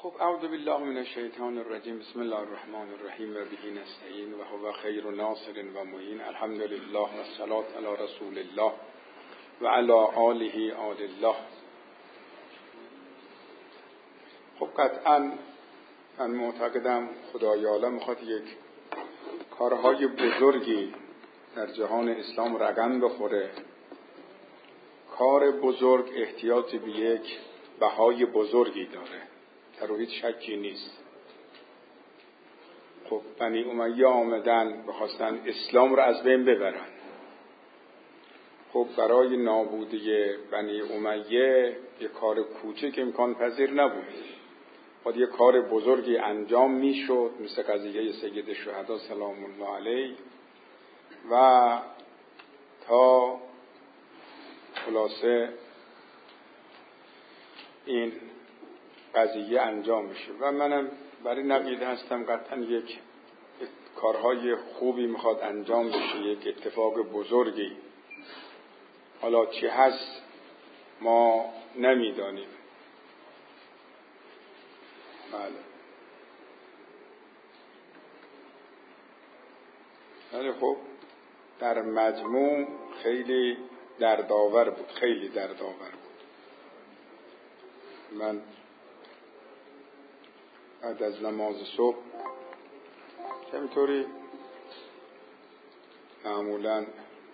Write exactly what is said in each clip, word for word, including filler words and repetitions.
خب اعوذ بالله من الشیطان الرجیم. بسم الله الرحمن الرحیم و به نستعین و هو خیر ناصر و معین. الحمد لله و الصلاة علی رسول الله و علی آله آل الله. خب قطعا من معتقدم خدای عالم میخواد یک کارهای بزرگی در جهان اسلام رقم بخوره. کار بزرگ احتیاج به یک بهای بزرگی داره، در هیچ شکی نیست. خب بنی امیه آمدن بخواستن اسلام رو از بین ببرن. خب برای نابودی بنی امیه یک کار کوچک امکان پذیر نبود، باید یک کار بزرگی انجام میشد، مثل قضیه سید الشهدا سلام الله علیه، و تا خلاصه این قضیه انجام میشه. و منم برای نقیده هستم قطعا یک کارهای خوبی میخواد انجام بشه، یک اتفاق بزرگی. حالا چی هست ما نمیدانیم. بله ولی خب در مجموع خیلی دردآور بود، خیلی دردآور بود. من بعد از نماز صبح همینطوری معمولا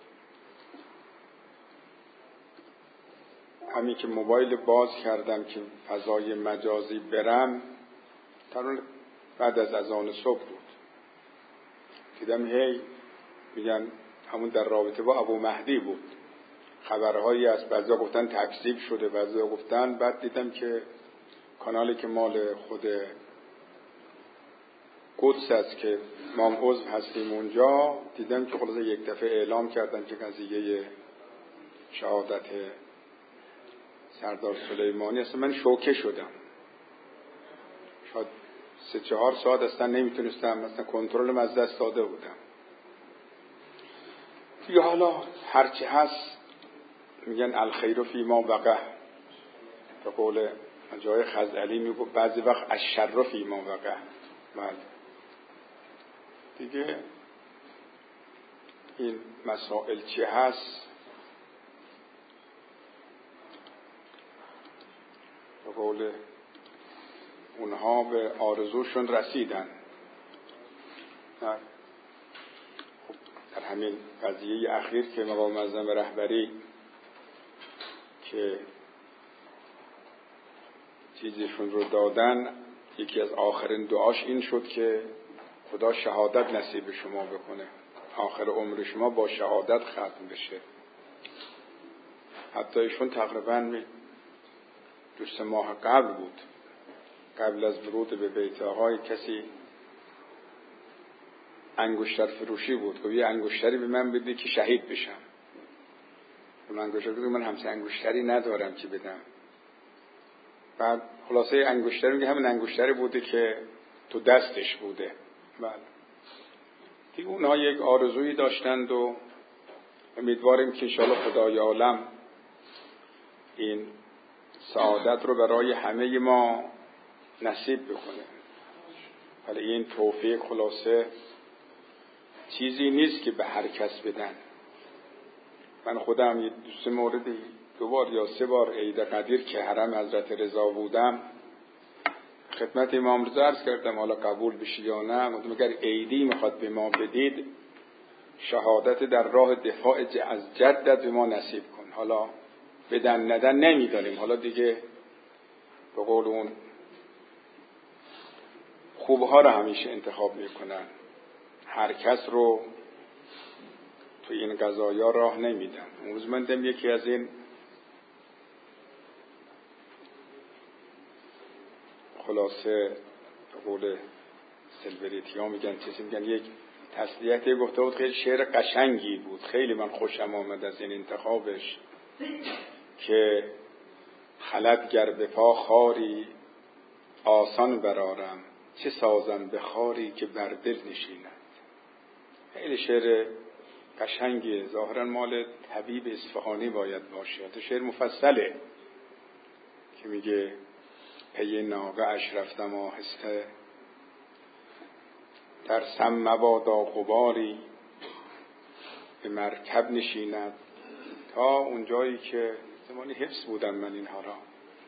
همین که موبایل باز کردم که فضای مجازی برم، تقریبا بعد از اذان صبح بود، دیدم هی میگن همون در رابطه با ابو مهدی بود، خبرهایی از بعضیا گفتن تکذیب شده، بعضیا گفتن. بعد دیدم که کانالی که مال خود قدس است که ما عضو هستیم اونجا، دیدم که خلاصه یک دفعه اعلام کردن که قضیه شهادت سردار سلیمانی است. من شوکه شدم، شاید سه چهار ساعت اصلا نمیتونستم، اصلا کنترلم از دست داده بودم. دیگه حالا هرچی هست میگن الخیر فی ما وقع، به قول جای خزعلی میگو بعضی وقت الشر فی ما وقع. بله دیگه این مسائل چی هست، به قول اونها به آرزوشون رسیدن. خب در همین قضیه اخیر که مقام معظم رهبری که چیزشون رو دادن، یکی از آخرین دعاش این شد که خدا شهادت نصیب شما بکنه، آخر عمر شما با شهادت ختم بشه. حتی ایشون تقریبا دو سه ماه قبل بود، قبل از ورود به بیت آقای، کسی انگشتر فروشی بود که یه انگشتری به من بده که شهید بشم. من انگشتر بده، من همسه انگشتری ندارم که بدم. بعد خلاصه انگشتری میگه همین انگشتری بوده که تو دستش بوده. بله دیگه اونها یک آرزویی داشتند و امیدواریم که انشاءالله خدای عالم این سعادت رو برای همه ما نصیب بکنه. ولی این توفیق خلاصه چیزی نیست که به هر کس بدن. من خودم یه دو سه موردی دو بار یا سه بار عید قدیر که حرم حضرت رضا بودم خدمت امام رضا عرض کردم حالا قبول بشی یا نه. گفتم اگر عیدی میخواد به ما بدید، شهادت در راه دفاع از جدت به ما نصیب کن. حالا بدن ندن نمیدانیم، حالا دیگه به قول اون خوبها رو همیشه انتخاب میکنن، هر کس رو تو این قضایا راه نمیدن. اون روز من دیدم یکی از این خلاصه به قول سلبریتی ها میگن چیزی میگن، یک تسلیتی گفته بود، خیلی شعر قشنگی بود، خیلی من خوشم آمد از این انتخابش، که خلد گر به پا خاری آسان برارم، چه سازم به خاری که بر دل نشیند. خیلی شعر قشنگیه، ظاهرا مال طبیب اصفهانی باید باشه. تو شعر مفصله که میگه پی ناقه اش رفتم آهسته، در سم مبادا غباری به مرکب نشیند. تا اونجایی که زمانی حفظ بودم من اینها را.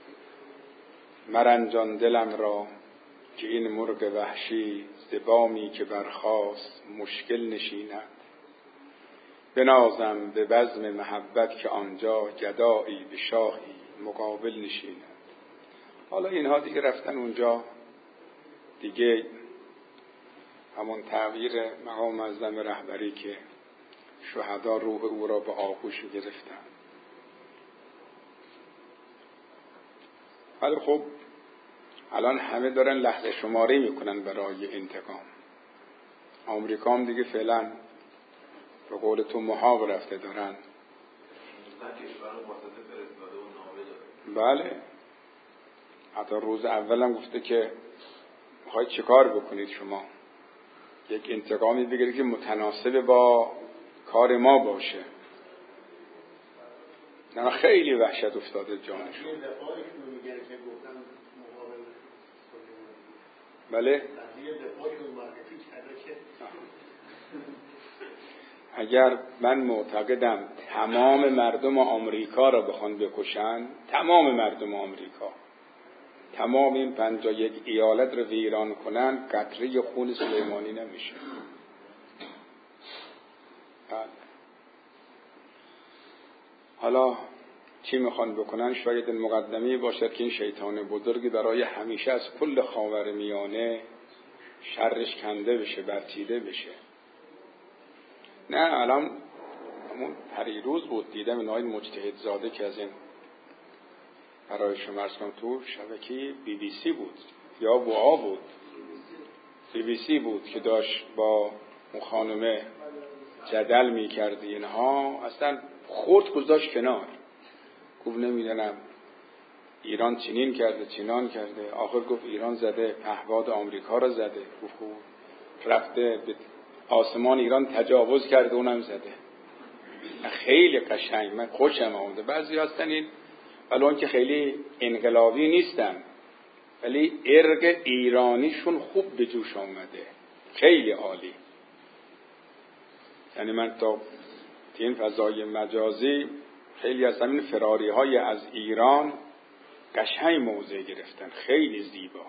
مرنجان دلم را که این مرغ وحشی ز بامی که برخاست مشکل نشیند. بنازم به بزم محبت که آنجا گدایی به شاهی مقابل نشیند. حالا اینها دیگه رفتن اونجا، دیگه همون تغییر مقام معظم رهبری که شهدا روح او را به آغوش گرفتن. ولی خب الان همه دارن لحظه شماری میکنن برای انتقام. آمریکا هم دیگه فعلا به قول تو محاق رفته دارن. بله، حتی روز اول هم گفته که میخواید چه کار بکنید شما؟ یک انتقامی بگیرید که متناسب با کار ما باشه. نه خیلی وحشت افتاده جانشون. بله، اگر من معتقدم تمام مردم آمریکا را بخوان بکشن، تمام مردم آمریکا، تمام این پنجاه یک ایالت رو ویران کنن، قطره خون سلیمانی نمیشه. حالا چی میخوان بکنن؟ شاید این مقدمه باشد که این شیطان بزرگی برای همیشه از کل خاورمیانه شرش کنده بشه، برچیده بشه. نه الان همون پریروز بود دیدم این آقای مجتهد زاده که از این برای شما عرض کنم تو شبکه بی بی سی بود یا وعا بود، بی بی سی بود که داشت با اون خانمه جدل میکرد. اینها اصلا خورد گذاشت کنار، گفت نمیدونم ایران چنین کرده چنان کرده. آخر گفت ایران زده، پهپاد آمریکا را زده. گفت خوب رفته به آسمان ایران تجاوز کرده، اونم زده. خیلی قشنگ، من خوشم آمده. بعضی هستن این ولی اون که خیلی انقلابی نیستن، ولی ارق ایرانیشون خوب به جوش آمده، خیلی عالی. یعنی من تا این فضای مجازی خیلی از همین فراری های از ایران قشنگ موضع گرفتن، خیلی زیبا.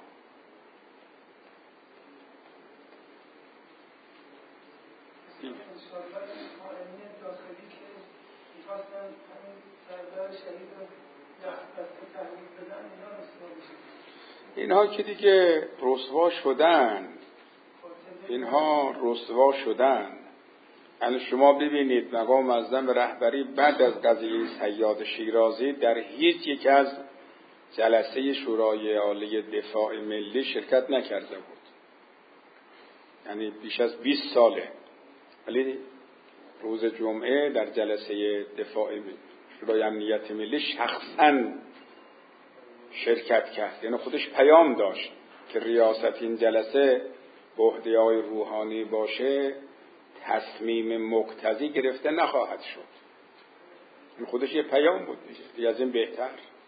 اینها که دیگه رسوا شدن، اینها رسوا شدن. یعنی شما ببینید مقام معظم رهبری بعد از قضیه صیاد شیرازی در هیچ یک از جلسه شورای عالی دفاع ملی شرکت نکرده بود. یعنی بیش از بیست ساله، ولی روز جمعه در جلسه دفاع شورای امنیت ملی شخصاً شرکت کرد. یعنی خودش پیام داشت که ریاست این جلسه به عهده آقای روحانی باشه، تصمیم مقتضی گرفته نخواهد شد. این خودش یه پیام بود دیگه، از این بهتر.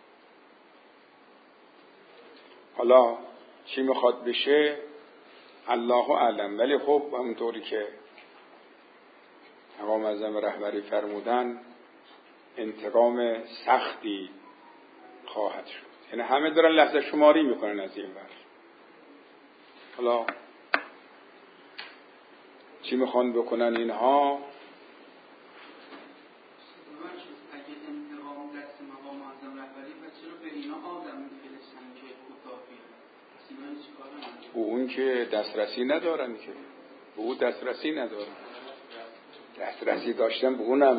حالا چی میخواد بشه الله اعلم، ولی خب همونطوری که مقام معظم رهبری فرمودن انتقام سختی خواهد شد. یعنی همه دارن لحظه شماری میکنن از این ور. حالا چی میخوان بکنن اینها؟ به اون که دسترسی ندارن، که به اون دسترسی ندارن. دسترسی داشتن به اونم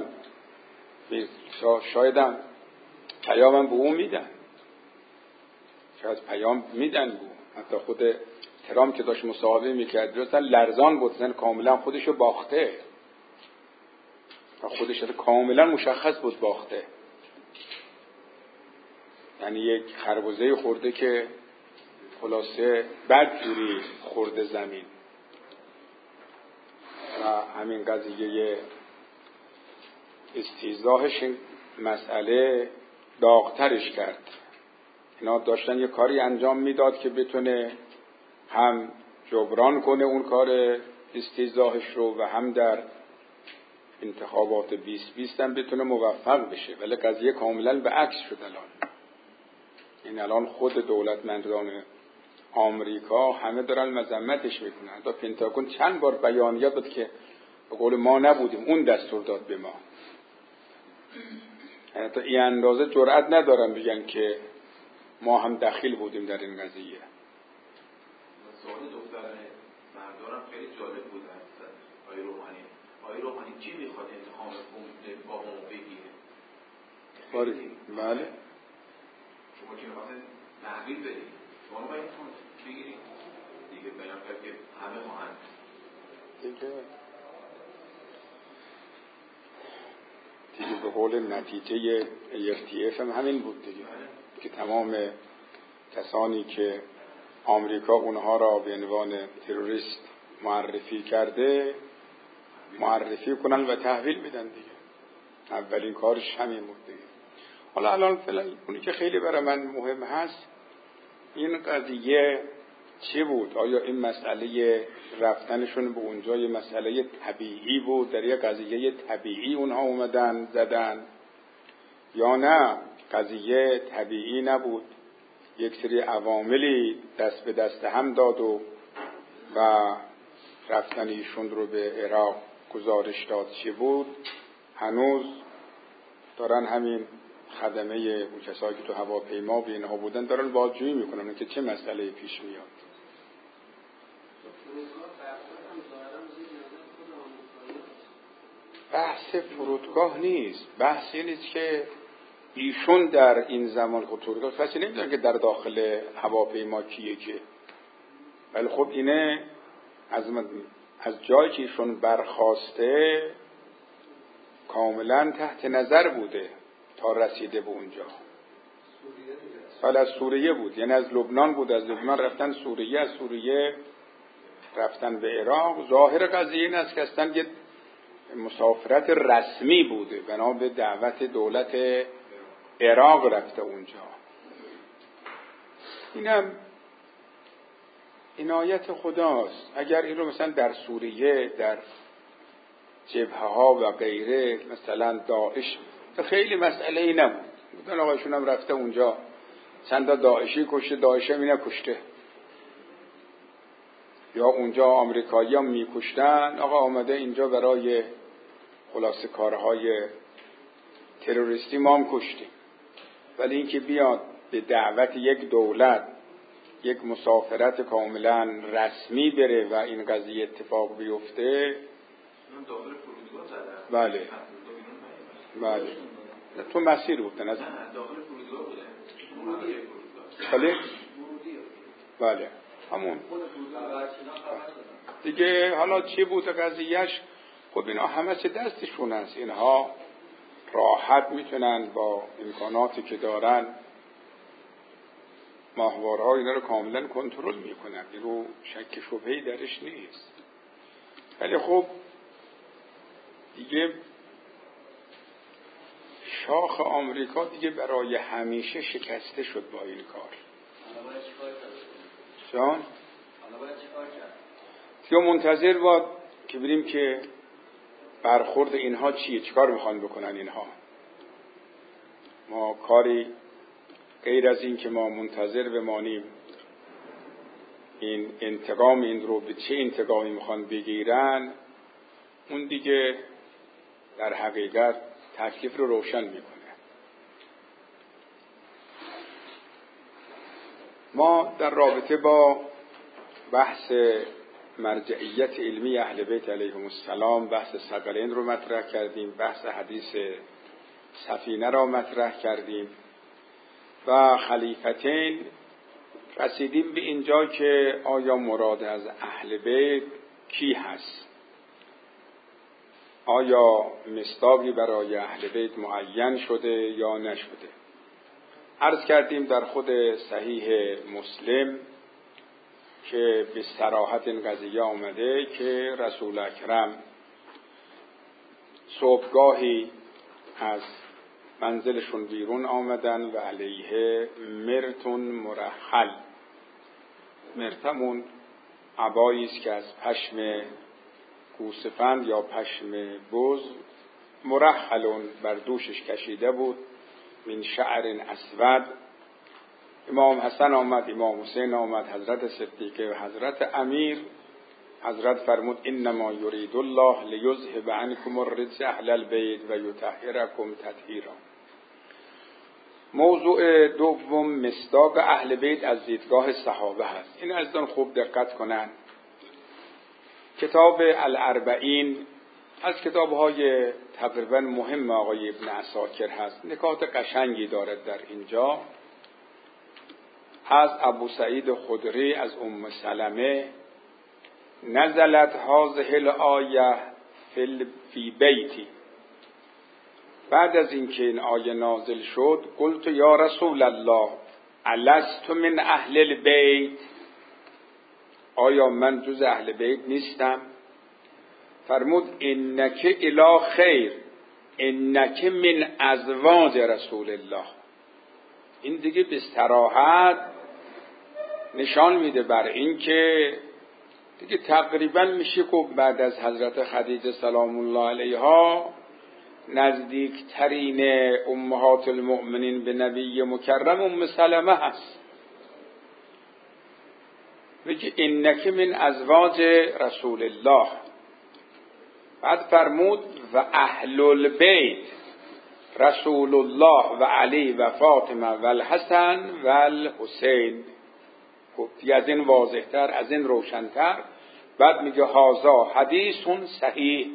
شایدم پیامم به اون میدن، شاید پیام میدن به اون. حتی خود ترامپ که داشت مصاحبه میکرد اصلا لرزان بود، اصلا کاملا خودشو باخته، خودش کاملا مشخص بود باخته. یعنی یک خربزه خورده که خلاصه بدجوری خورده زمین. و همین قضیه استیضاحش مسئله داغترش کرد. اینا داشتن یه کاری انجام میداد که بتونه هم جبران کنه اون کار استیضاحش رو و هم در انتخابات بیست بیست هم بتونه موفق بشه. ولی قضیه کاملا به عکس شد الان. این الان خود دولتمندان آمریکا همه دارن مذمتش میکنن. تا پنتاگون چند بار بیانیه داد که به قول ما نبودیم، اون دستور داد به ما. تا این اندازه جرئت ندارن بگن که ما هم دخیل بودیم در این قضیه. سوال دختر مردارم خیلی جالب بود از آقای روحانی. آقای روحانی چی میخواد انتخاب با ما بگیره؟ باری بله. شما که میخواستن تحویل بدید، شما باید انتخاب بگیرید دیگه. بنابراین که همه خواهند دیگه دیگه به قول نتیجه ای اف تی اف هم همین بود دیگه، که تمام کسانی که آمریکا اونها را به عنوان تروریست معرفی کرده معرفی کنن و تحویل بدن دیگه. اولین کارش همین بود دیگه. حالا الان فعلا اونی که خیلی برای من مهم هست این قضیه چی بود؟ آیا این مسئله رفتنشون به اونجا یه مسئله طبیعی بود، در یه قضیه طبیعی اونها اومدن زدن، یا نه قضیه طبیعی نبود، یک سری عواملی دست به دست هم داد و و رفتن ایشون رو به عراق گزارش داد چی بود؟ هنوز دارن همین خدمه اون کسایی که تو هواپیما به اینها بودن دارن بازجویی میکنن که چه مسئله پیش میاد. بحث فرودگاه نیست، بحث این نیست که ایشون در این زمان خود فرودگاه کسی نمیدونه که در داخل هواپیما کیه که، ولی خب اینه از من از جایی که ایشون برخاسته کاملا تحت نظر بوده تا رسیده به اونجا. ولی از سوریه بود، یعنی از لبنان بود، از لبنان رفتن سوریه، از سوریه رفتن به عراق. ظاهر قضیه این است که اصلا یه مسافرت رسمی بوده، بنا به دعوت دولت عراق رفته اونجا. اینم عنایت خداست. اگر این رو مثلا در سوریه در جبهه ها و غیره مثلا داعش خیلی مسئله ای نبود، بودن آقایشون هم رفته اونجا چند تا داعشی کشته، داعش هم اینه کشته، یا اونجا آمریکایی هم میکشتن، آقا آمده اینجا برای خلاصه کارهای تروریستی ما هم کشتیم. ولی اینکه بیاد به دعوت یک دولت یک مسافرت کاملا رسمی بره و این قضیه اتفاق بیفته، داخل فرودگاه زدن. بله بله تو مسیر بودن از داخل فرودگاه بودن. بله بله همون دیگه. حالا چی بود قضیهش؟ خب اینا همه چه دستشون هست، اینها راحت میتونن با امکاناتی که دارن ماهوارها اینا رو کاملا کنترل میکنن، این رو شک شبهه‌ای درش نیست. ولی خب دیگه شاخ آمریکا دیگه برای همیشه شکسته شد با این کار. جان؟ دیگه منتظر باد که بریم که برخورد اینها چیه، چیکار میخوان بکنن اینها. ما کاری غیر از این که ما منتظر بمانیم این انتقام این رو به چه انتقامی میخوان بگیرن، اون دیگه در حقیقت تکلیف رو روشن میکنه. ما در رابطه با بحث مرجعیت علمی اهل بیت علیهم السلام بحث ثقلین رو مطرح کردیم، بحث حدیث سفینه را مطرح کردیم و خلیفتین رسیدیم به اینجا که آیا مراد از اهل بیت کی هست؟ آیا مصداقی برای اهل بیت معین شده یا نشده؟ عرض کردیم در خود صحیح مسلم که به صراحت این قضیه آمده که رسول اکرم صبحگاهی از منزلشون بیرون آمدن و علیه مرتون مرحل. مرتمون عبایی است که از پشم گوسفند یا پشم بز مرحلون بر دوشش کشیده بود، من شعر اسود. امام حسن آمد، امام حسین آمد، حضرت صدیقه و حضرت امیر. حضرت فرمود انما یرید الله لیذهب عنکم الرجس اهل البیت و یطهرکم تطهیرا. موضوع دوم مصداق اهل بیت از دیدگاه صحابه هست. این عزیزان خوب دقت کنند. کتاب الاربعین از کتاب‌های تقریبا مهم آقای ابن عساکر هست. نکات قشنگی دارد در اینجا. از ابو سعید خدری از ام سلمه نزلت هذه الآیه فی فی بیتی. بعد از اینکه این آیه نازل شد قلت یا رسول الله الست من اهل البیت، آیا من جز اهل بیت نیستم؟ فرمود انک الی خیر انک من ازواج رسول الله. این دیگه به صراحت نشان میده بر این که دیگه تقریبا میشه که بعد از حضرت خدیجه سلام الله علیها نزدیکترین امهات المؤمنین به نبی مکرم ام سلمه هست. میگه انک من ازواج رسول الله. بعد فرمود و اهل البیت رسول الله و علی و فاطمه و الحسن و الحسین. گفتی از این واضحتر، از این روشنتر. بعد میگه هازا حدیث صحیح.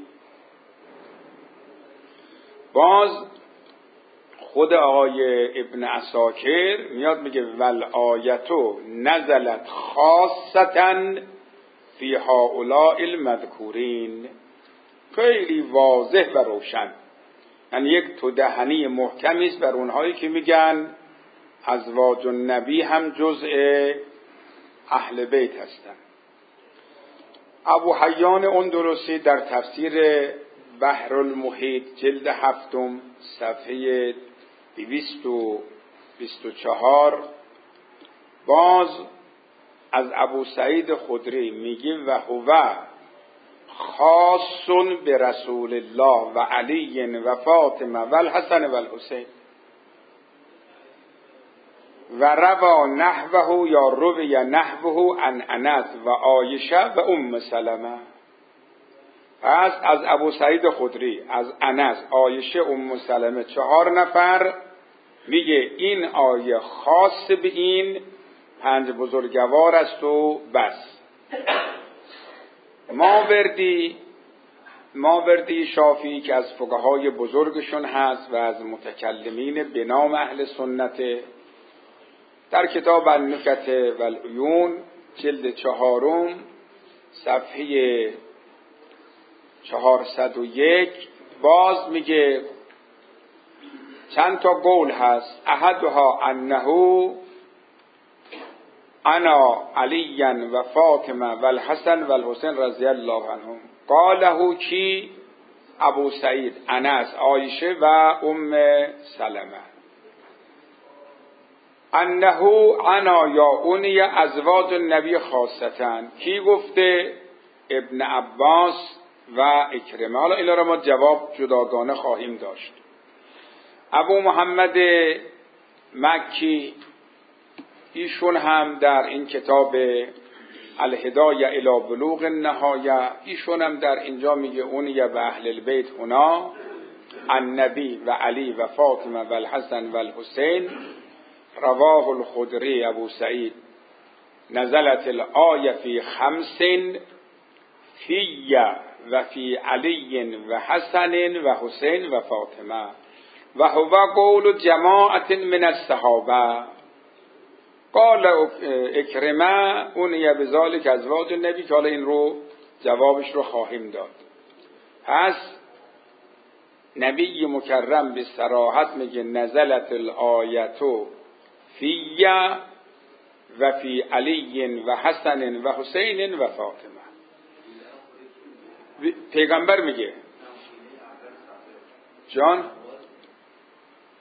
باز خود آقای ابن عساکر میاد میگه ول آیتو نزلت خاصتا فی هؤلاء المذکورین. خیلی واضح و روشن، یعنی یک تو دهنی محکمی است بر اونهایی که میگن ازواج النبی هم جزء اهل بیت هستند. ابو حیان اندلسی در تفسیر بحر المحیط جلد هفتم صفحه دویست و بیست و چهار باز از ابو سعید خدری میگه و هو خاص به رسول الله و علی و فاطمه و الحسن و الحسین و روا نحوه یا روی نحوه عن انس و عایشه و ام سلمه. پس از ابو سعید خدری، از انس، عایشه، ام سلمه چهار نفر میگه این آیه خاص به این پنج بزرگوار است و بس. ماوردی ماوردی شافعی که از فقهای بزرگشون هست و از متکلمین به نام اهل سنت، در کتاب النکت و العیون جلد چهارم صفحه چهارصد و یک باز میگه چند تا قول هست. احدها انه انا علی و فاطمه و الحسن و الحسین رضی الله عنهم. قاله کی؟ ابو سعید، انس، عایشه و ام سلمه. انه انا یا اونی ازواج النبی خاصتاً. کی گفته؟ ابن عباس و اکرمه. حالا اینا را ما جواب جداگانه خواهیم داشت. ابو محمد مکی ایشون هم در این کتاب الهدایه الی بلوغ النهایه ایشون هم در اینجا میگه اونیه به اهل البیت هنا النبی و علی و فاطمه و الحسن و الحسین. رواه الخدری ابو سعید نزلت الآیه فی خمس فی و فی علی و حسن و حسین و فاطمه و هو قول جماعت من الصحابه. قال اکرمه اونیه بذالک ازواج النبی، که حالا این رو جوابش رو خواهیم داد. پس نبی مکرم به صراحت میگه نزلت الآیتو فی و فی علی و حسن و حسین و فاطمه. پیغمبر میگه جان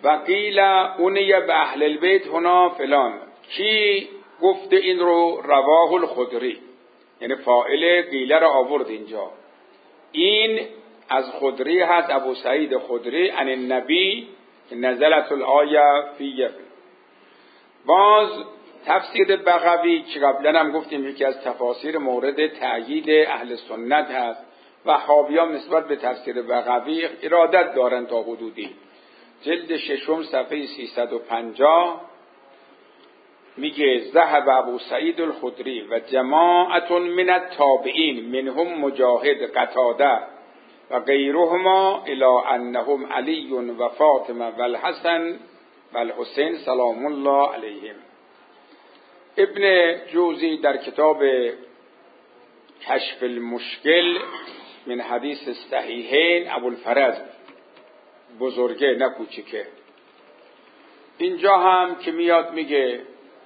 و قیل اونی به اهل البیت هنا فلان. کی گفته این رو؟ رواه الخدری، یعنی فاعل قیله را آورد اینجا. این از خدری هست، ابو سعید خدری، عن النبی که نزلت الآیه فی. باز تفسیر بغوی که قبلا هم گفتیم یکی از تفاسیر مورد تأیید اهل سنت هست، وهابیان نسبت به تفسیر بغوی ارادت دارن تا حدودی. جلد ششم صفحه سیصد و پنجاه میگه ذهب ابو سعید الخدری و جماعت من التابعین منهم مجاهد قتاده و غیرهما الی انهم علی و فاطمه و الحسن و الحسین سلام الله علیهم. ابن جوزی در کتاب کشف المشکل من حدیث صحیحین، ابوالفرج بزرگه نه کوچیکه، اینجا هم که میاد میگه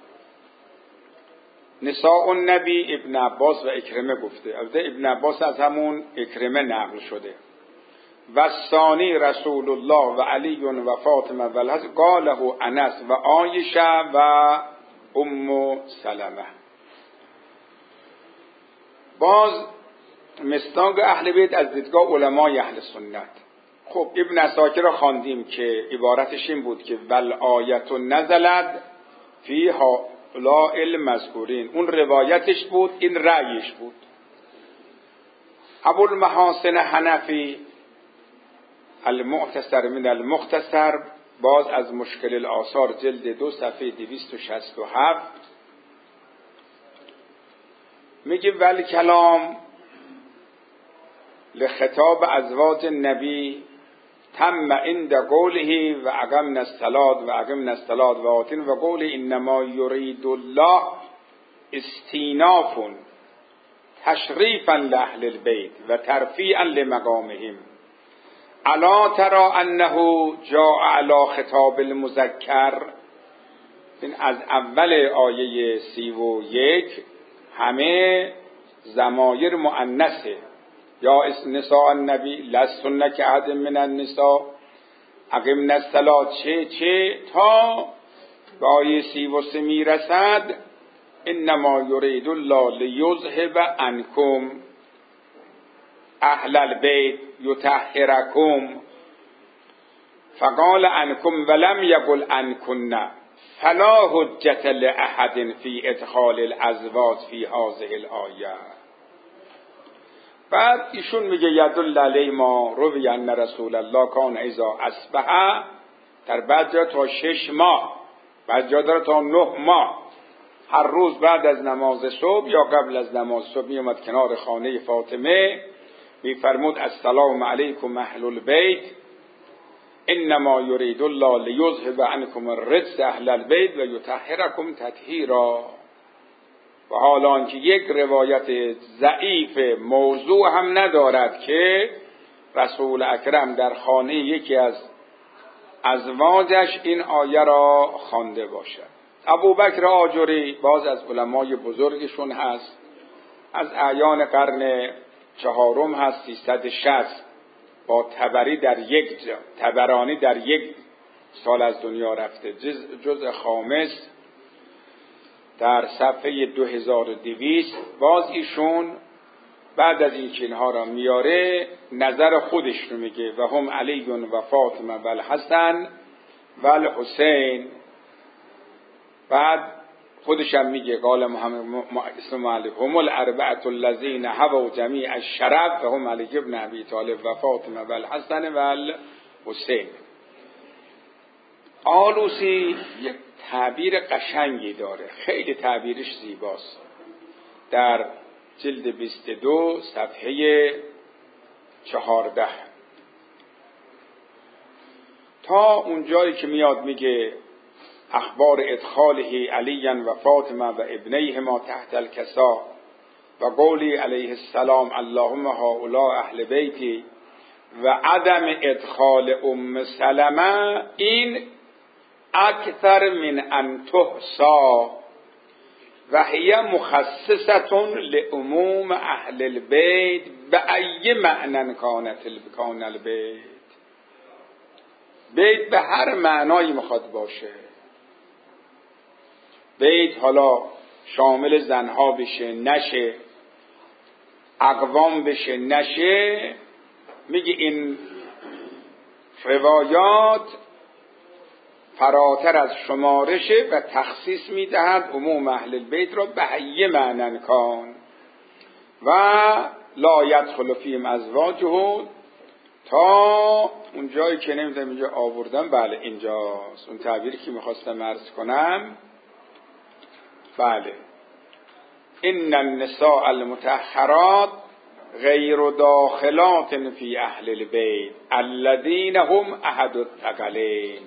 نساء النبی، ابن عباس و اکرمه گفته. البته ابن عباس از همون اکرمه نقل شده. و ثانی رسول الله و علی و فاطمه و الحسن قاله انس و عایشه و ام سلمه. باز مستاق اهل بیت از دیدگاه علمای اهل سنت. خب ابن عساکر را خواندیم که عبارتش این بود که ول آیت نزلت فی هؤلاء المذکورین، اون روایتش بود، این رأیش بود. ابوالمحاسن حنفی المعتصر من المختصر، باز از مشکل الآثار جلد دو صفحه دویست و شصت و هفت میگه ول کلام لخطاب ازواج نبی تم عند قوله و اقمنا الصلاة و اقمنا الصلاة و آتین و قوله انما یرید الله استیناف تشریفا لاهل البیت و ترفیعا لمقامهم. الا ترى انه جاء علی خطاب المذکر. این از اول آیه سی و یک همه ضمایر مؤنثه. یا نساء النبی لستن کاحد من النساء اقمنا الصلاة چه چه تا به آیه سی و سه میرسد انما یرید الله لیذهب عنکم اهل البیت یطهرکم فقال عنکم ولم یقل عنکن فلا حجة لأحد فی ادخال الازواج فی هذه الآیه. بعد ایشون میگه یدل علی ما روی ان رسول الله کان اذا اصبح، در بعد جا تا شش ماه، بعد جا داره تا نه ماه، هر روز بعد از نماز صبح یا قبل از نماز صبح میومد کنار خانه فاطمه میفرمود السلام علیکم اهل البیت انما یرید الله لیذهب عنکم الرجس اهل البیت و یطهرکم تطهیرا. و حالا آنکه یک روایت ضعیف موضوع هم ندارد که رسول اکرم در خانه یکی از ازواجش این آیه را خوانده باشد. ابوبکر آجری باز از علمای بزرگشون هست، از اعیان قرن چهارم هست، سیصد و شصت، با تبری در یک جا تبرانی در یک سال از دنیا رفته. جز, جز خامس در صفحه دو هزار و دویست باز ایشون بعد از این که اینها را میاره نظر خودش رو میگه و هم علی و فاطمه و الحسن و الحسین. بعد خودش هم میگه قال محمد اسم علی هم الاربعه الذین هووا جمیع الشرف و هم علی ابن ابی طالب و فاطمه و الحسن و الحسین. آلوسی یک تعبیر قشنگی داره، خیلی تعبیرش زیباست. در جلد بیست و دو صفحه چهارده تا اون جایی که میاد میگه اخبار ادخاله علی و فاطمه و ابنیهما تحت الکسا و قولی علیه السلام اللهم هؤلاء اهل بیتی و عدم ادخال ام سلمه، این اکثر من ان تحصا و هی مخصصه لعموم اهل البیت به ای معنی کانت کان البیت. بیت به هر معنایی میخواد باشه. بیت حالا شامل زنها بشه نشه، اقوام بشه نشه، میگه این روایات فراتر از شمارشه و تخصیص میدهد عموم اهل البیت را به هیه معنن کان و لا یدخل فیهم ازواجه، تا اون جایی که نمیدونم اینجا آوردم، بله اینجاست اون تعبیری که میخواستم عرض کنم. بله ان النساء المطهرات غیر داخلات فی اهل البیت الذین هم احد الثقلین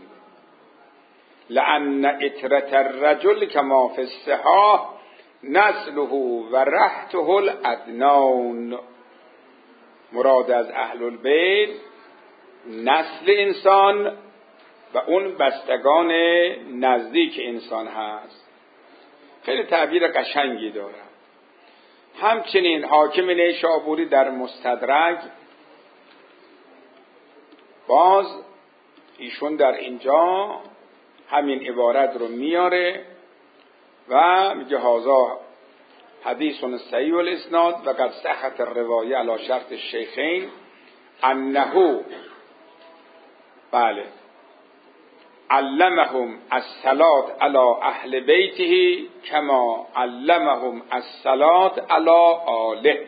لأن اطرة الرجل كما في الصحاح نسله و رحته الادنون. مراد از اهل البیت نسل انسان و اون بستگان نزدیک انسان هست. خیلی تعبیر قشنگی داره. همچنین حاکم نیشابوری در مستدرک باز ایشون در اینجا همین عبارت رو میاره و میگه هذا حدیث صحیح الاسناد و قد صحت الروایه علی شرط الشیخین انه بله علمهم الصلاة علی اهل بیته کما علمهم الصلاة علی آله.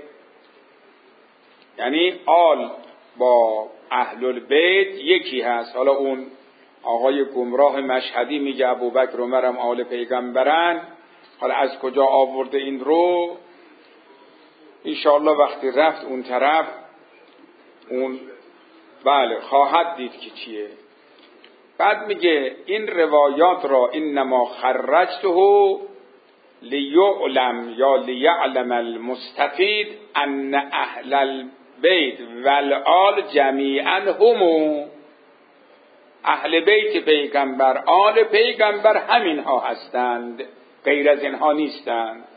یعنی آل با اهل البیت یکی هست. حالا اون آقای گمراه مشهدی میگه ابوبکر عمرم آل پیغمبرن، حالا از کجا آورده این رو انشاءالله وقتی رفت اون طرف اون بله خواهد دید که چیه. بعد میگه این روایات را انما خرجته لیعلم یا لیعلم المستفید ان اهل البیت والآل جمیعا همو، اهل بیت پیغمبر آل پیغمبر همین ها هستند، غیر از اینها نیستند.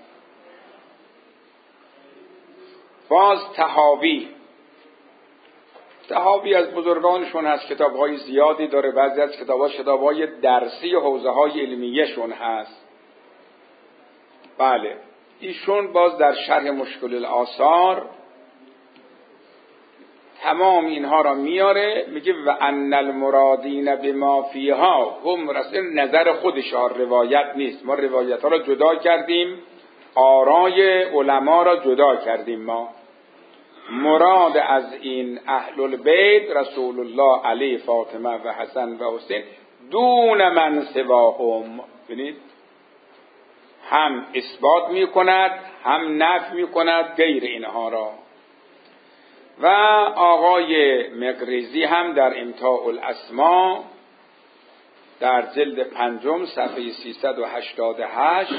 باز طحاوی طحاوی از بزرگانشون هست، کتاب‌های زیادی داره، بعضی از کتاب‌ها کتاب‌های درسی حوزه‌های علمیه شون هست. بله ایشون باز در شرح مشکل الآثار تمام اینها را میاره، میگه و ان المرادین بما فیها هم رسل، نظر خودش ها، روایت نیست. ما روایت ها را جدا کردیم، آرای علما را جدا کردیم. ما مراد از این اهل البیت رسول الله علی، فاطمه و حسن و حسین دون من سواهم. ببینید هم اثبات میکند هم نفی میکند غیر اینها را. و آقای مقریزی هم در امتاع الاسما در جلد پنجم صفحه سیصد و هشتاد و هشت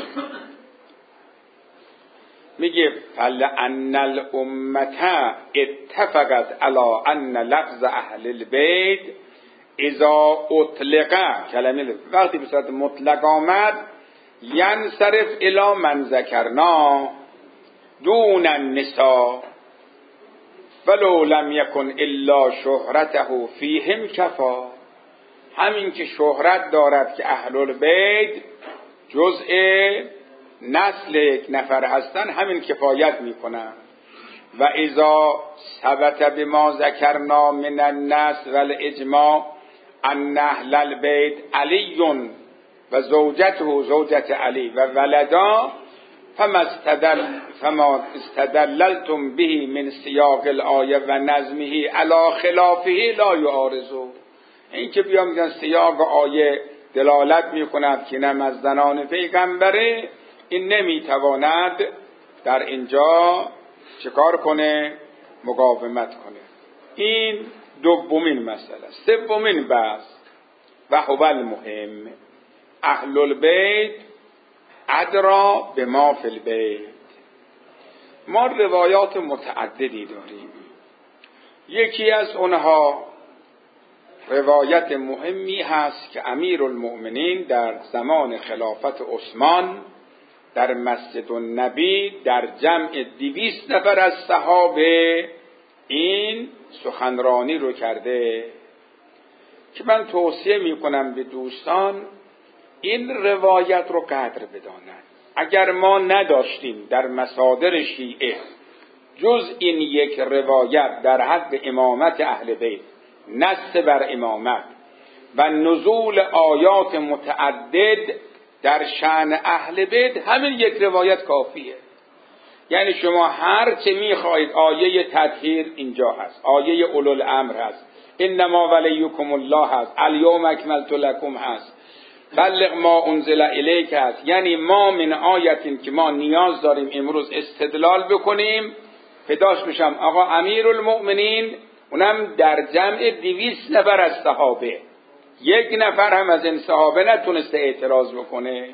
میگه فلأن الامة اتفقت علی ان لفظ اهل البیت اذا اطلق، کلمه وقتی به صورت مطلق آمد، ینصرف الی من ذکرنا دون النساء ولو لم یکن الا شهرته فیهم کفا. همین که شهرت دارد که اهل البیت جزء نسل یک نفر هستن، همین کفایت میکنن. و اذا ثبت بما ذکرنا من النص والاجماع ان اهل البیت علی و زوجته زوجت علی و ولدا فما استدل فما استدللتم به من سیاق الآیه و نظمه علی خلافه لا یعارضه. این که بیا میگن سیاق آیه دلالت میکند که نم از زنان پیغمبره، این نمیتواند در اینجا چکار کنه؟ مقاومت کنه. این دومین مسئله. سومین بحث و هو المهم، اهل البیت ادرا به ما فی البیت. ما روایات متعددی داریم. یکی از اونها روایت مهمی هست که امیر المؤمنین در زمان خلافت عثمان در مسجد النبی در جمع دویست نفر از صحابه این سخنرانی رو کرده که من توصیه میکنم به دوستان این روایت رو قدر بدانند. اگر ما نداشتیم در مصادر شیعه جز این یک روایت در حد امامت اهل بیت، نص بر امامت و نزول آیات متعدد در شأن اهل بیت، همین یک روایت کافیه. یعنی شما هر چه میخواهید، آیه تطهیر اینجا هست، آیه اولوالامر هست، انما ولیکم الله هست، الیوم اکملت لکم هست، بلغ ما انزل الیک هست. یعنی ما من آیتین که ما نیاز داریم امروز استدلال بکنیم، پیداش بشم آقا امیرالمؤمنین اونم در جمع دویست نفر از صحابه، یک نفر هم از این صحابه نتونسته اعتراض بکنه.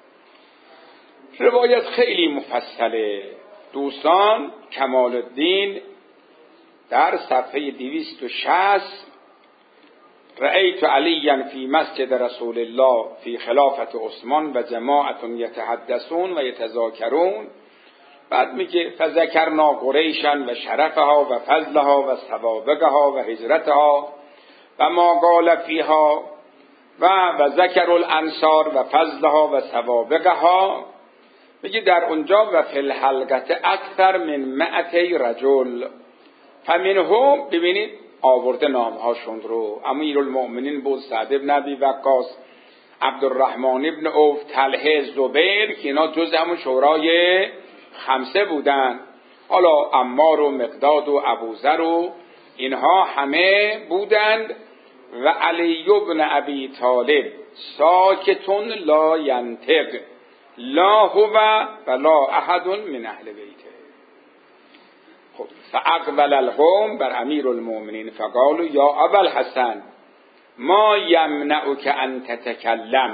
روایت خیلی مفصله دوستان. کمال الدین در صفحه دویست و شصت رأیت علیا فی مسجد رسول الله فی خلافت عثمان و جماعت یتحدثون و یتذاکرون، بعد میگه فذکرنا قریشا و شرفها و فضلها و سوابقها و هجرتها و ما قال فیها و و ذکر الانصار و فضلها و سوابقها. میگه در اونجا و فی الحلقه اکثر من مئتی رجل، فمنهم، ببینید آورده نامهاشون رو، امیرالمؤمنین بود سعد بن ابی وقاص، عبدالرحمن ابن عوف، طلحه، زبیر، که اینا جز همون شورای خمسه بودن. حالا عمار و مقداد و ابوذر و اینها همه بودند. و علی بن ابی طالب ساکتون لا ینطق لا هو ولا احد من اهل بیته. خب فاقبل القوم بر امیرالمؤمنین فقالوا یا ابا الحسن ما یمنعک ان تتکلم،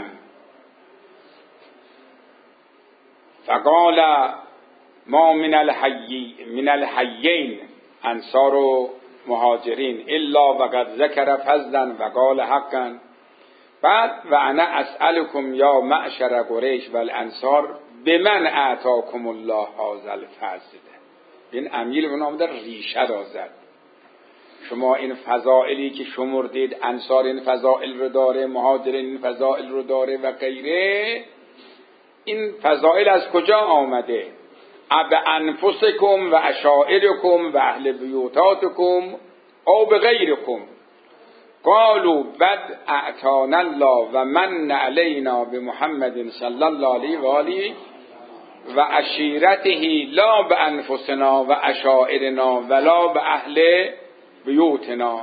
فقال ما من الحی من الحیین انصار و مهاجرین الا وقد ذکر فضلا و قال حقا. بعد و انا اسألكم یا معشر قریش و الانصار بمن اعطاکم الله هذا الفضل. این امیر بن آمده ریشه را زد. شما این فضائلی که شمردید، انصار این فضائل رو داره، مهاجرین این فضائل رو داره و غیره، این فضائل از کجا آمده؟ اب انفسکم و اشائرکم و اهل بیوتاتکم او بغیرکم. قالوا بد اعطانا الله و من علینا بمحمد صلی الله علیه و آله و عشیرته لا بانفسنا و اشائرنا ولا به اهل بیوتنا.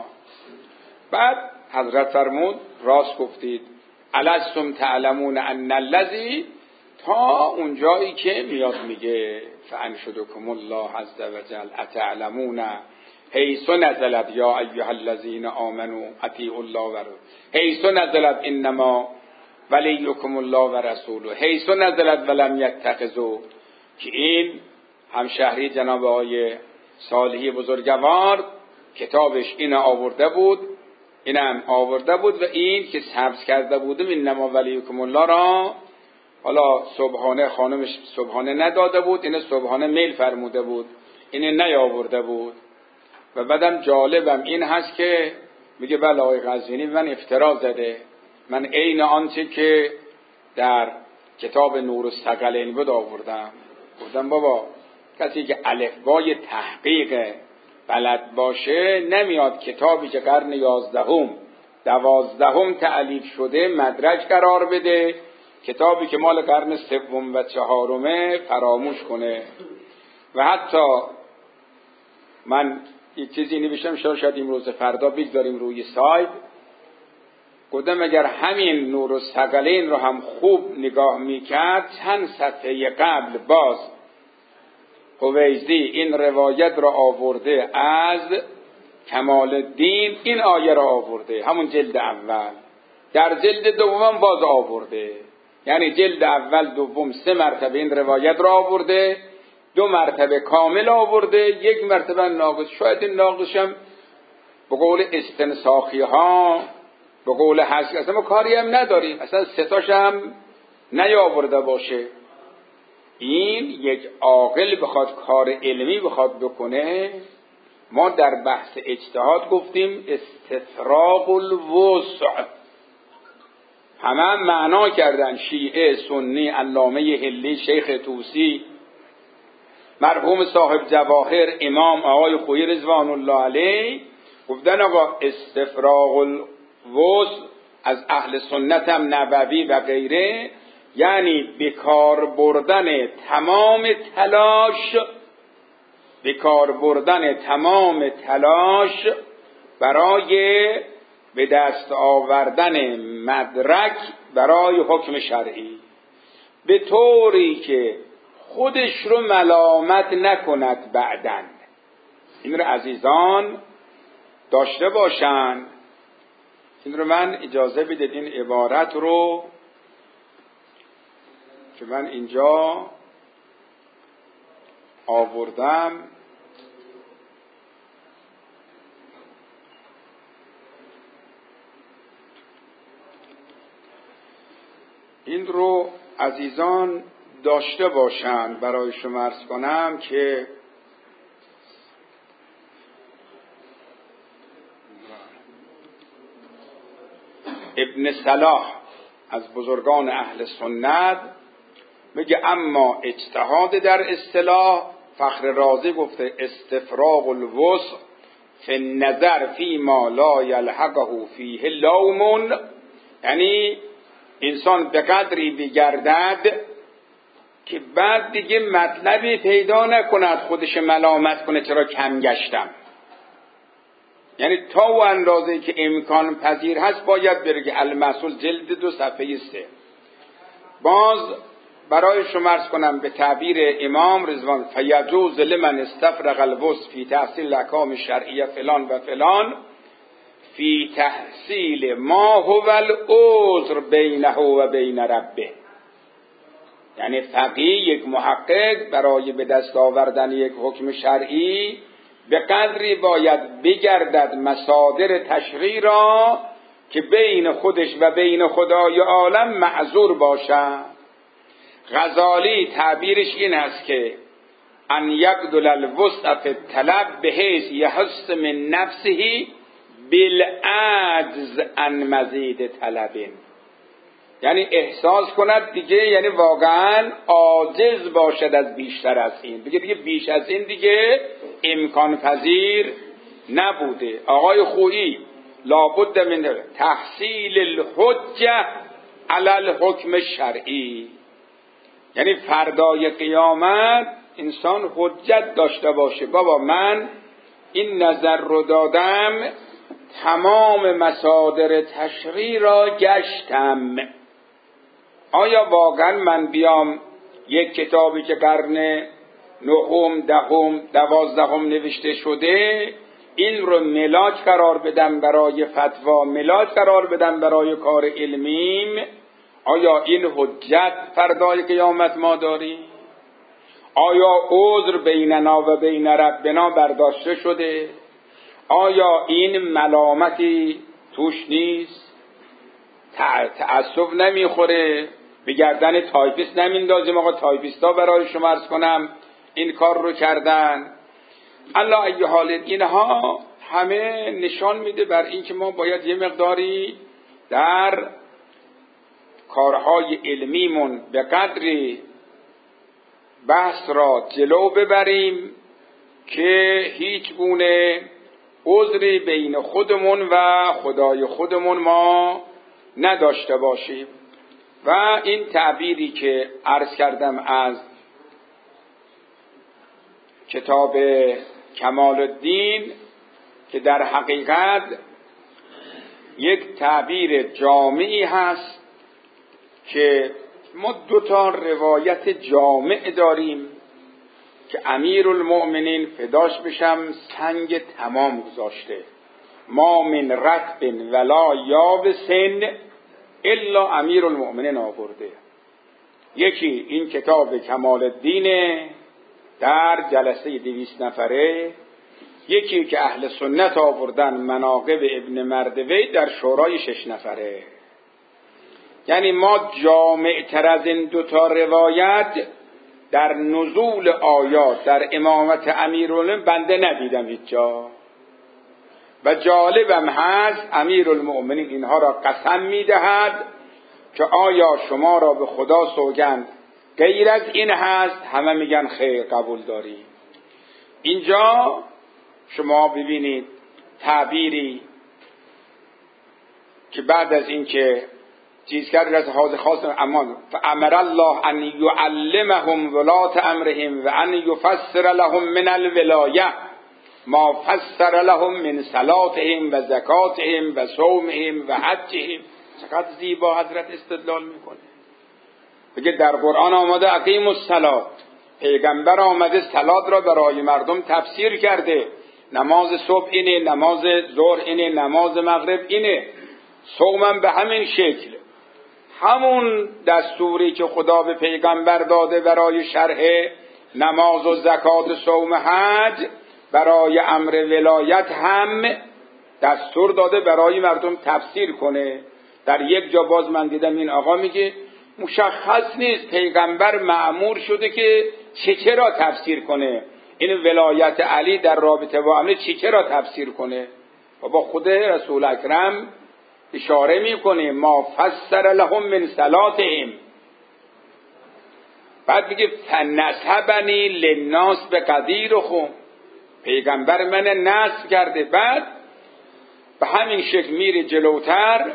بعد حضرت فرمود راست گفتید، الستم تعلمون ان الذی، تا اونجایی که میاد میگه فانشدکم الله عز وجل اتعلمون حیث نزلت یا ایها الذین آمنوا اطیعوا الله و رسوله، حیث نزلت انما ولیکم الله و رسوله، حیث نزلت ولم یتخذوا، که این همشهری جناب آقای صالحی بزرگوار کتابش این آورده بود، اینم آورده بود و این که حفظ کرده بودم انما ولیکم الله را حالا صبحانه خانمش صبحانه نداده بود، این صبحانه میل فرموده بود، این نیاورده بود. و بعدم جالبم این هست که میگه بله آقای قزوینی من افترا زده، من عین آنچه که در کتاب نور الثقلین بود آوردم. گفتم بابا کسی که الفبای تحقیق بلد باشه نمیاد کتابی که قرن یازدهم دوازدهم تألیف شده مدرج قرار بده، کتابی که مال قرن سوم و چهارمه فراموش کنه. و حتی من یک چیزی نوشتم، شاید امروز فردا بگذاریم روی سایت، گفتم اگر همین نور الثقلین رو هم خوب نگاه میکرد، چند صفحه قبل باز حویزی این روایت را آورده از کمال الدین، این آیه را آورده همون جلد اول، در جلد دوم باز آورده، یعنی جلد اول دوم سه مرتبه این روایت را آورده، دو مرتبه کامل آورده، یک مرتبه ناقص. شاید این ناقصشم به قول استنساخی ها، به قول حسک، اصلا ما کاری هم نداریم، اصلا ستاش هم نیاورده باشه. این یک عاقل بخواد کار علمی بخواد بکنه، ما در بحث اجتهاد گفتیم استفراغ الوسع، همه هم معنا کردن، شیعه، سنی، علامه حلی، شیخ طوسی، مرحوم صاحب جواهر، امام آقای خویی رضوان الله علیه، گفتن آقا استفراغ الوسع از اهل سنت هم نبوی و غیره، یعنی بکار بردن تمام تلاش بکار بردن تمام تلاش برای به دست آوردن مدرک برای حکم شرعی، به طوری که خودش رو ملامت نکند بعدن. این رو عزیزان داشته باشن. این رو من اجازه بدید این عبارت رو که من اینجا آوردم، این رو عزیزان داشته باشند. برای شما عرض کنم که ابن صلاح از بزرگان اهل سنت میگه اما اجتهاد در اصطلاح، فخر رازی گفته استفراغ الوسع فی النظر فی ما لا یلحقه فیه لوم، یعنی انسان به قدری بگردد که بعد دیگه مطلبی پیدا نکند خودش ملامت کنه چرا کم گشتم. یعنی تا و اندازه که امکان پذیر هست باید بره که المسئول جلد دو صفحه سه. باز برای شما عرض کنم به تعبیر امام رضوان فیجوز لمن استفرغ الوسع فی تحصیل احکام شرعیه فلان و فلان فی تحصیل ما هو العذر بینه و بین ربه. یعنی فقیه، یک محقق، برای به دست آوردن یک حکم شرعی به قدری باید بگردد مصادر تشریع را که بین خودش و بین خدای عالم معذور باشد. غزالی تعبیرش این است که ان یبذل الوسع فی الطلب بحیث یحس من نفسه بالعجز عن مزید طلب، یعنی احساس کند دیگه، یعنی واقعا عاجز باشد از بیشتر از این، دیگه دیگه بیش از این دیگه امکان پذیر نبوده. آقای خویی لابد من تحصیل الحجه علی الحکم شرعی، یعنی فردای قیامت انسان حجت داشته باشه، بابا من این نظر رو دادم، تمام مصادر تشریع را گشتم، آیا واقعا من بیام یک کتابی که قرن نهم، دهم، دوازدهم نوشته شده این رو ملاک قرار بدم برای فتوا، ملاک قرار بدم برای کار علمیم؟ آیا این حجت فردای قیامت ما داریم؟ آیا عذر بیننا و بین ربنا برداشته شده؟ آیا این ملامتی توش نیست؟ تعصب نمیخوره؟ به گردن تایپیست نمیندازیم آقا تایپیستا برای شما عرض کنم این کار رو کردن؟ الله ای حال اینها همه نشان میده بر این که ما باید یه مقداری در کارهای علمیمون به قدری بحث را جلو ببریم که هیچ گونه عذری بین خودمون و خدای خودمون ما نداشته باشیم. و این تعبیری که عرض کردم از کتاب کمال الدین که در حقیقت یک تعبیر جامعی هست که ما دو تا روایت جامع داریم که امیرالمؤمنین فداش بشم سنگ تمام گذاشته، ما من رطب ولا یابسن الا امیرالمؤمنین آورده. یکی این کتاب کمال الدین در جلسه دویست نفره، یکی که اهل سنت آوردن مناقب ابن مردوی در شورای شش نفره. یعنی ما جامع تر از این دوتا روایت در نزول آیات در امامت امیرالمومنین بنده ندیدم هیچ جا. و جالبم هست امیرالمومنین اینها را قسم میدهد که آیا شما را به خدا سوگند غیر از این هست؟ همه میگن خیر قبول داریم. اینجا شما ببینید تعبیری که بعد از این که چیز کرد از حاضر خاص امان فامر الله ان یعلمهم ولات امرهم و ان یفسر لهم من الولایه ما فسر لهم من صلاتهم و زکاتهم و صومهم و حجهم. چقدر زیبا حضرت استدلال میکنه. بگه در قرآن آمده اقیم الصلات، پیغمبر آمده صلات را برای مردم تفسیر کرده. نماز صبح اینه، نماز ظهر اینه، نماز مغرب اینه، صومم به همین شکل. همون دستوری که خدا به پیغمبر داده برای شرح نماز و زکات و صوم حج، برای امر ولایت هم دستور داده برای مردم تفسیر کنه. در یک جا باز من دیدم این آقا میگه مشخص نیست پیغمبر مأمور شده که چه چه را تفسیر کنه، این ولایت علی در رابطه با امر چه چه را تفسیر کنه. و با خود رسول اکرم اشاره میکنه ما فسر لهم من صلاتهم. بعد میگه فنسبنی للناس به قدیرهم، پیغمبر من نصب کرده. بعد به همین شکل میره جلوتر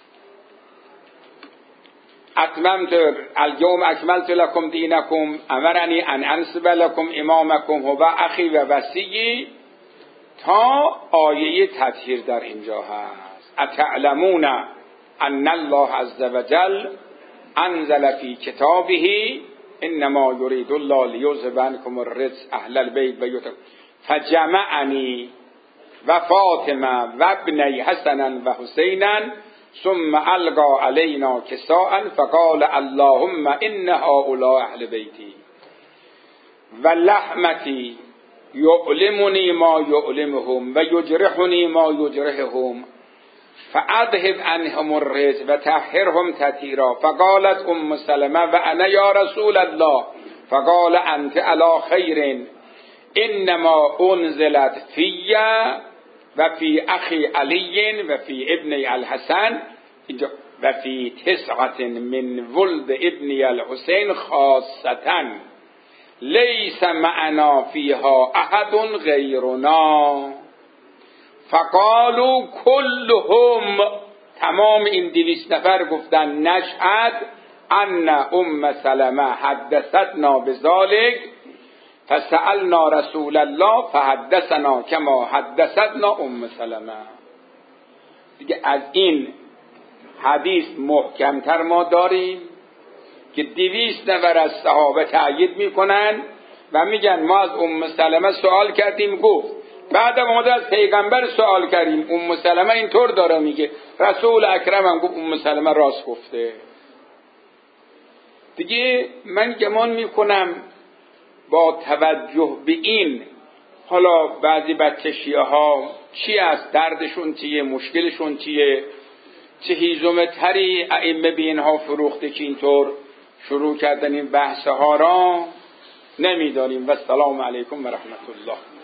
اتممت اليوم اکملت لكم دینکم امرنی ان انصب لكم امامکم هو اخی و وصی، تا آیه تطهیر در اینجا هست. اتعلمون ان الله عز وجل انزل فی کتابه انما یرید الله لیذهب عنکم الرجس اهل البیت و یطهرکم فجمعنی و فاطمه و ابنی حسنا و حسینا ثم القى علینا کساء فقال اللهم ان هؤلاء اهل بیتی و لحمتی یعلمنی ما یعلمهم و یجرحنی ما یجرحهم فاذهب عنهم الرجس و طهرهم تطهیرا. فقالت ام سلمة و انا یا رسول الله فقال انت علی خیر انما انزلت فی و فی اخی علی و فی ابنی الحسن و فی تسعة من ولد ابنی الحسین خاصة لیس معنا فیها احد غیرنا. فقالوا كلهم، تمام این دویست نفر گفتن نشهد ان ام سلمة حدثتنا بذلك فسألنا رسول الله فحدثنا كما حدثتنا ام سلمة. دیگه از این حدیث محکمتر ما داریم که دویست نفر از صحابه تأیید میکنن و میگن ما از ام سلمة سوال کردیم گفت، بعدم اومده از پیغمبر سوال کردیم ام سلمة اینطور داره میگه، رسول اکرم هم گفت ام سلمة راست گفته. دیگه من گمان میکنم با توجه به این، حالا بعضی بچه شیعه ها چی است، دردشون چیه، مشکلشون چیه، چه هیزم تری ائمه به اینها فروخته که اینطور شروع کردن این بحث ها را نمیدانیم. و السلام علیکم و رحمت الله.